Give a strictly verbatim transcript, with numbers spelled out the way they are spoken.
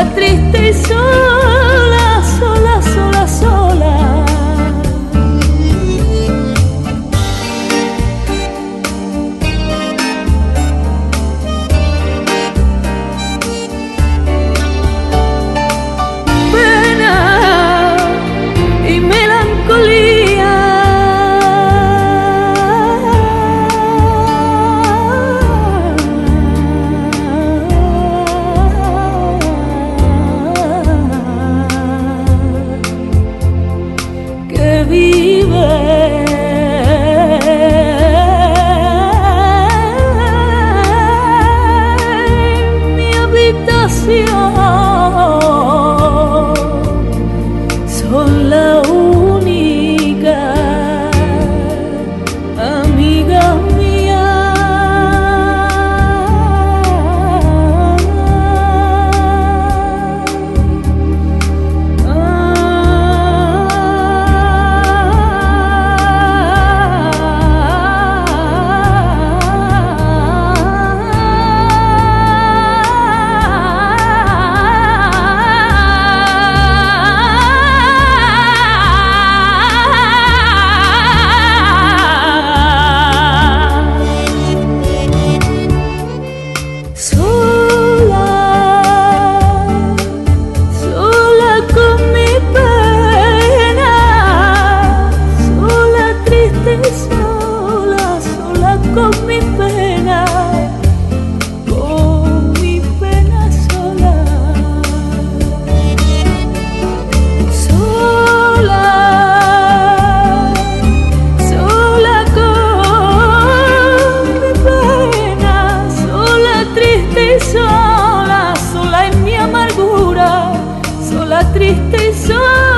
sola, triste y sola, sola, sola, sola. Pena y melancolía, que vive en mi habitación, son la única amiga mía. Con mi pena, con mi pena sola, sola, sola con mi pena, sola, triste y sola, sola en mi amargura, sola, triste y sola.